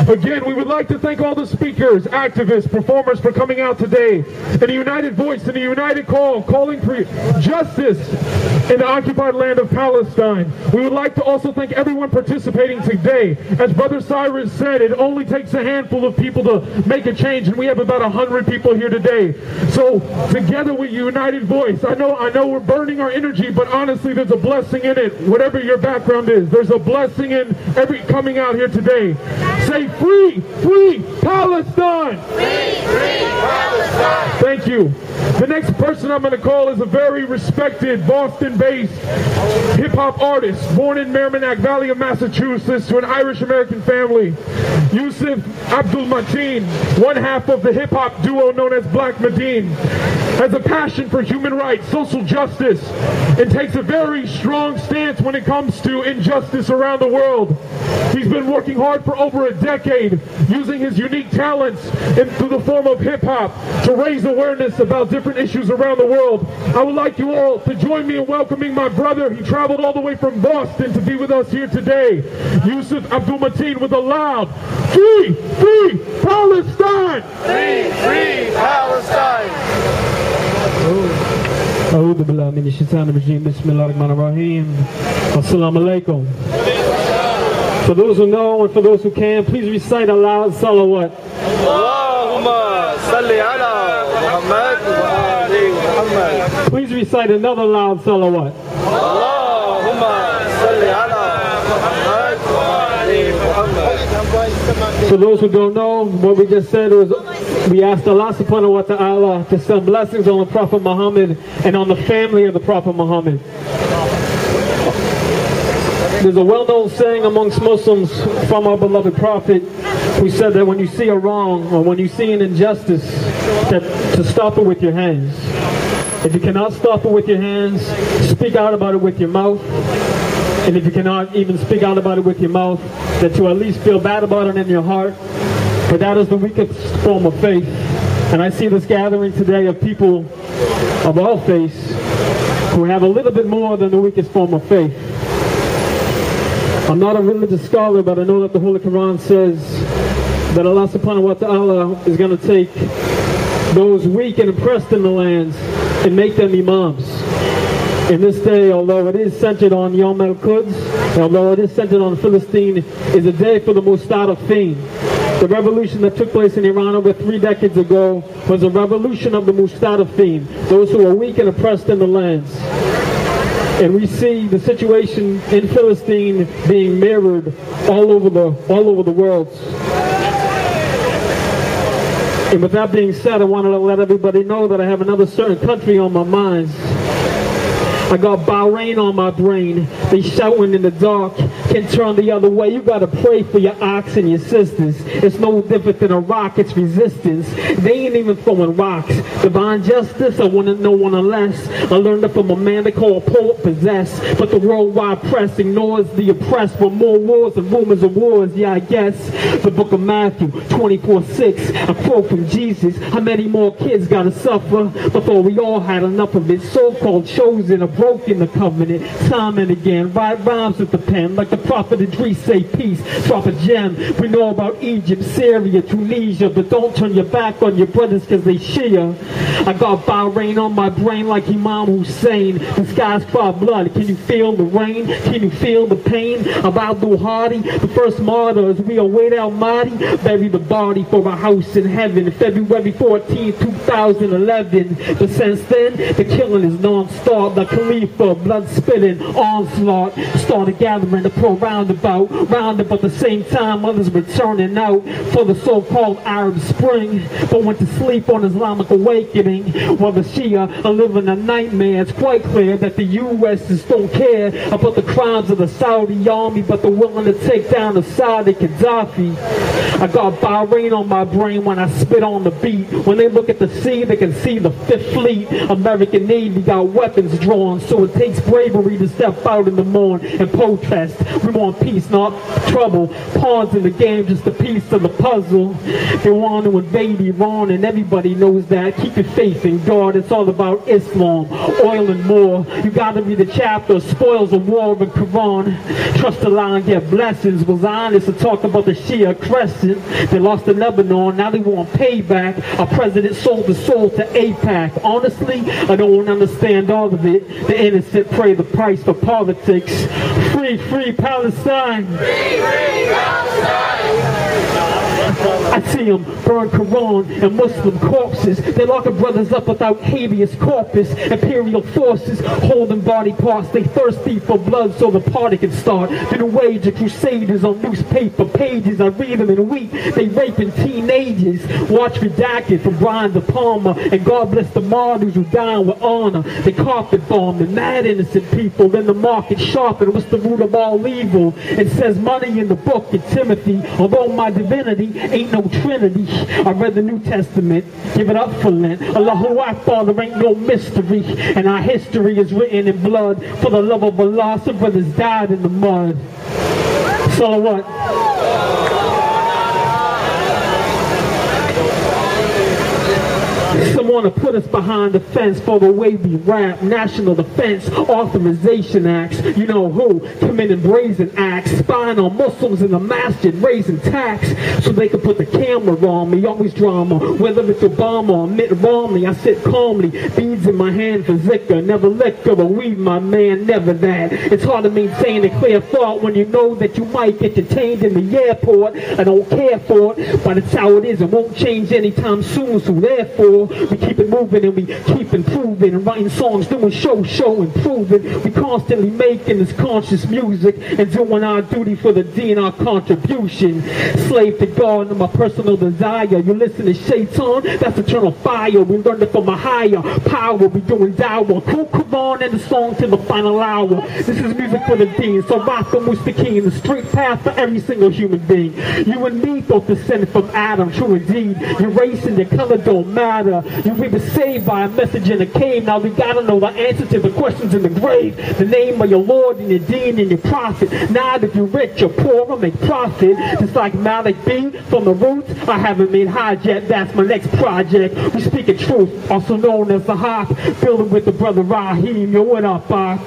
Again, we would like to thank all the speakers, activists, performers for coming out today in a united voice, in a united call, calling for justice in the occupied land of Palestine. We would like to also thank everyone participating today. As Brother Cyrus said, it only takes a handful of people to make a change, and we have about 100 people here today. So together with united voice, I know we're burning our energy, but honestly, there's a blessing in it. Whatever your background is, there's a blessing in every coming out here today. Say free, free Palestine! Free, free Palestine! Thank you. The next person I'm going to call is a very respected Boston-based hip-hop artist, born in Merrimack Valley of Massachusetts to an Irish-American family. Yusuf Abdul Mateen, one half of the hip-hop duo known as Black Medine, has a passion for human rights, social justice, and takes a very strong stance when it comes to injustice around the world. He's been working hard for over a decade, using his unique talents through the form of hip-hop to raise awareness about different issues around the world. I would like you all to join me in welcoming my brother. He traveled all the way from Boston to be with us here today. Yusuf Abdul Mateen with a loud, free, free Palestine! Free, free Palestine! أعوذ بالله من الشيطان الرجيم بسم الله الرحمن الرحيم Assalamu alaikum. For those who know and for those who can, please recite aloud salawat. Allahumma salli ala Muhammad wa ali Muhammad. Please recite another loud salawat. Allahumma salli ala Muhammad wa ali Muhammad. For those who don't know, what we just said was we asked Allah subhanahu wa ta'ala to send blessings on the Prophet Muhammad and on the family of the Prophet Muhammad. There's a well-known saying amongst Muslims from our beloved Prophet who said that when you see a wrong or when you see an injustice, that to stop it with your hands. If you cannot stop it with your hands, speak out about it with your mouth. And if you cannot even speak out about it with your mouth, that you at least feel bad about it in your heart. But that is the weakest form of faith. And I see this gathering today of people of all faiths who have a little bit more than the weakest form of faith. I'm not a religious scholar, but I know that the Holy Quran says that Allah subhanahu wa ta'ala is going to take those weak and oppressed in the lands and make them imams. In this day, although it is centered on Yom al-Quds, although it is centered on Philistine, is a day for the Mustadafin. The revolution that took place in Iran over 3 decades ago was a revolution of the Mustadafin, those who are weak and oppressed in the lands. And we see the situation in Philistine being mirrored all over the world. And with that being said, I wanted to let everybody know that I have another certain country on my mind. I got Bahrain on my brain. They shouting in the dark, can't turn the other way. You gotta pray for your ox and your sisters. It's no different than Iraq, it's resistance. They ain't even throwing rocks. Divine justice, I want no one unless I learned it from a man they call poet possessed. But the worldwide press ignores the oppressed with more wars and rumors of wars. Yeah, I guess the book of Matthew 24:6, a quote from Jesus. How many more kids gotta suffer before we all had enough of it? So-called chosen, broken the covenant time and again. Write rhymes with the pen like the prophet Idris, say peace, drop a gem. We know about Egypt, Syria, Tunisia, but don't turn your back on your brothers because they Shia. I got Bahrain on my brain like Imam Hussein. The skies cry blood. Can you feel the rain? Can you feel the pain of Abdul Hadi? The first martyrs, we await Almighty. Bury the body for a house in heaven. February 14, 2011. But since then, the killing is non-stop. Like Khalifa, blood spitting, onslaught. Started gathering the pro-roundabout. Round up at the same time, others were turning out for the so-called Arab Spring. But went to sleep on Islamic awakening. While the Shia are living a nightmare. It's quite clear that the U.S. just don't care about the crimes of the Saudi army, but they're willing to take down the Saudi Gaddafi. I got Bahrain on my brain when I spit on the beat. When they look at the sea, they can see the 5th Fleet. American Navy got weapons drawn, so it takes bravery to step out in the to mourn and protest. We want peace, not trouble. Pawns in the game, just a piece of the puzzle. They want to invade Iran, and everybody knows that. Keep your faith in God. It's all about Islam, oil and more. You gotta be the chapter, spoils of war of the Quran. Trust Allah and get blessings. Was honest to talk about the Shia crescent. They lost in Lebanon, now they want payback. Our president sold the soul to AIPAC. Honestly, I don't understand all of it. The innocent pay the price for politics. Free, free Palestine. Free, free Palestine. I see them burn Quran and Muslim corpses. They lock our brothers up without habeas corpus. Imperial forces holding body parts. They thirsty for blood so the party can start. Then wage of crusaders on newspaper pages. I read them and weep. They raping teenagers. Watch Redacted from Brian De Palma. And God bless the martyrs who die with honor. They carpet bomb the mad innocent people. Then the market sharpen. What's the root of all evil? It says money in the book in Timothy. Although my divinity ain't no trinity. I read the New Testament. Give it up for Lent. Allahu Akbar, there ain't no mystery. And our history is written in blood. For the love of Allah, some brothers died in the mud. So what? Some want to put us behind the fence for the way we rap. National Defense Authorization Acts. You know who? Committing brazen acts. Spying on Muslims in the masjid, raising tax. So they can put the camera on me. Always drama. Whether it's Obama or Mitt Romney, I sit calmly. Beads in my hand for Zika. Never liquor or weed, my man. Never that. It's hard to maintain a clear thought when you know that you might get detained in the airport. I don't care for it, but it's how it is. It won't change anytime soon. So therefore, we keep it moving and we keep improving and writing songs, doing show, improving. We constantly making this conscious music and doing our duty for the deen, our contribution. Slave to God and my personal desire. You listen to Shaitan, that's eternal fire. We learned it from a higher power. We doing dawah. Cool Quran and the song to the final hour. This is music for the deen. So rock the Mustaqim, the straight path for every single human being. You and me both descended from Adam, true indeed. Your race and your color don't matter. You were saved by a message in a cave. Now we gotta know the answer to the questions in the grave. The name of your Lord and your Deen and your prophet. Not if you're rich or poor or make profit. Just like Malik B from the roots. I haven't made high yet. That's my next project. We speak of truth, also known as the Hawk. Building with the brother Raheem. Yo, what up, Bach?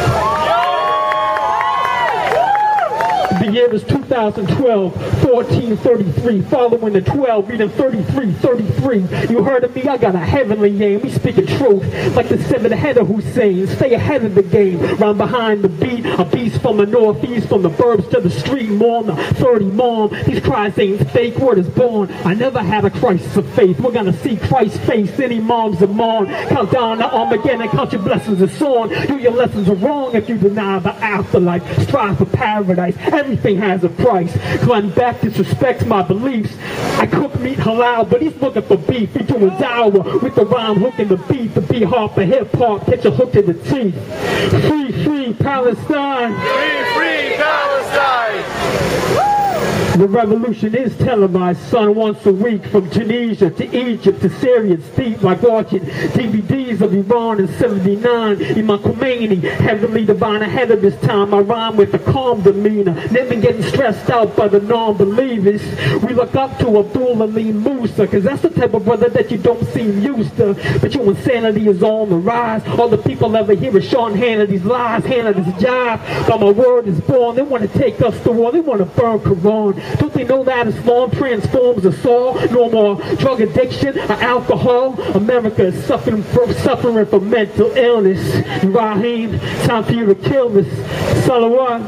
The year is 2012, 1433, following the 12, reading 33. You heard of me, I got a heavenly aim. We speaking truth, like the seven-header Hussein. Stay ahead of the game, round behind the beat. A beast from the northeast, from the burbs to the street, mom, the 30 mom. These cries ain't fake, word is born. I never had a crisis of faith. We're gonna see Christ's face, any mom's a mom. Count down to Armageddon, count your blessings and so on. Do your lessons are wrong if you deny the afterlife. Strive for paradise. Everything has a price. Glenn Beck disrespects my beliefs. I cook meat halal, but he's looking for beef. He doing dawah with the rhyme hook and the beat. The beat hop for hip hop, catch a hook to the teeth. Free, free Palestine. Free, free Palestine. The revolution is televised, son, once a week. From Tunisia to Egypt to Syria, it's deep like watching DVDs of Iran in 79. Imam Khomeini, heavenly divine ahead of his time. I rhyme with a calm demeanor, never getting stressed out by the non-believers. We look up to Abdul Alim Musa, cause that's the type of brother that you don't seem used to. But your insanity is on the rise. All the people ever hear is Sean Hannity's lies, Hannity's job. But my word is born, they want to take us to war, they want to burn Quran. Don't they know that Islam transforms us all? No more drug addiction or alcohol. America is suffering from mental illness. Raheem, time for you to kill this. Salawat.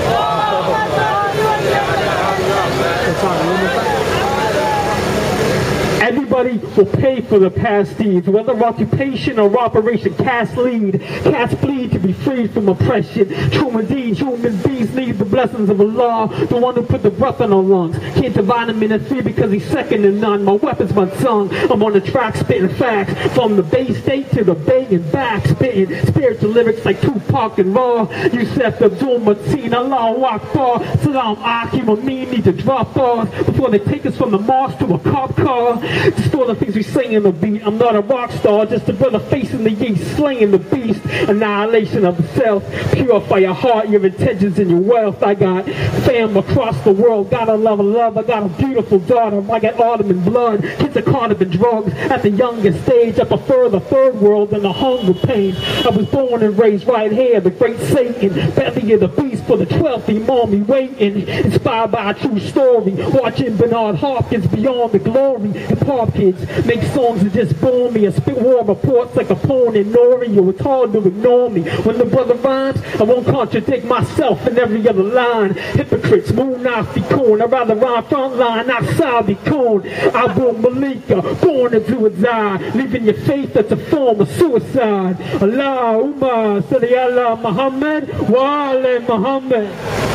Everybody will pay for the past deeds, whether occupation or operation. Cats lead, cats bleed to be freed from oppression. True indeed, human beings need the blessings of Allah, the one who put the breath in our lungs. Can't divide him into three because he's second to none. My weapon's my tongue. I'm on the track spitting facts, from the Bay State to the Bay and back, spitting spiritual lyrics like Tupac and Raw. Yusef Abdul Mateen, Allahu Akbar, Salam Akim Amin need to drop off before they take us from the mosque to a cop car. Just for the things we saying the beat. I'm not a rock star, just a brother facing the yeast, slaying the beast, annihilation of the self. Purify your heart, your intentions, and your wealth. I got fam across the world, got a love of love. I got a beautiful daughter, I got autumn in blood. Kids are caught up in drugs at the youngest stage. I prefer the third world than the hunger pain. I was born and raised right here, the great Satan, belly of the beast for the 12th imam me waiting. Inspired by a true story, watching Bernard Hopkins beyond the glory. Hip-hop kids make songs that just bore me. I spit war reports like a pawn in Nori. Yo, it's hard to ignore me. When the brother rhymes, I won't contradict myself in every other line. Hypocrites, moon off the cone. I'd rather rhyme front line, outside the cone. Abu Malika, born into a die, leaving your faith that's a form of suicide. Allahumma salli ala Muhammad wa ala Muhammad.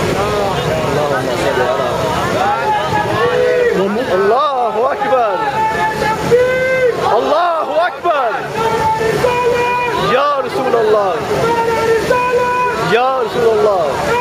Allahu Akbar. Allahu Akbar. Ya Rasulullah. Ya Rasulullah.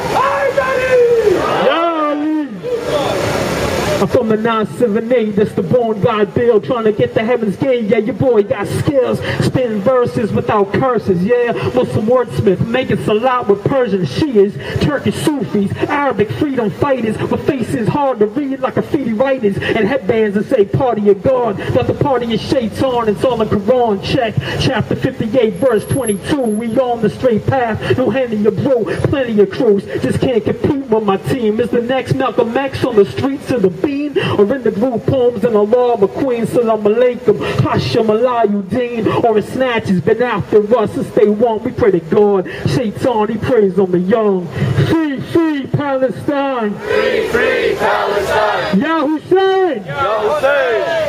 I'm from the 978, that's the born God Bill, trying to get the heavens gate. Yeah, your boy got skills, spitting verses without curses. Yeah, Muslim wordsmith, making salat with Persian Shias, Turkish Sufis, Arabic freedom fighters with faces hard to read like graffiti writers, and headbands that say party of God, but the party is shaitan. It's all in Quran. Check chapter 58 verse 22. We on the straight path, no hand in your bro, plenty of crews, just can't compete with my team. Is the next Malcolm X on the streets of the beat, or in the group poems in Allah McQueen, Salam Alaikum, Hashem Alayuddin, or a snatch has been after us since they want. We pray to God, Shaitan, he prays on the young. Free, free Palestine. Free, free Palestine. Ya Hussein. Ya Hussein.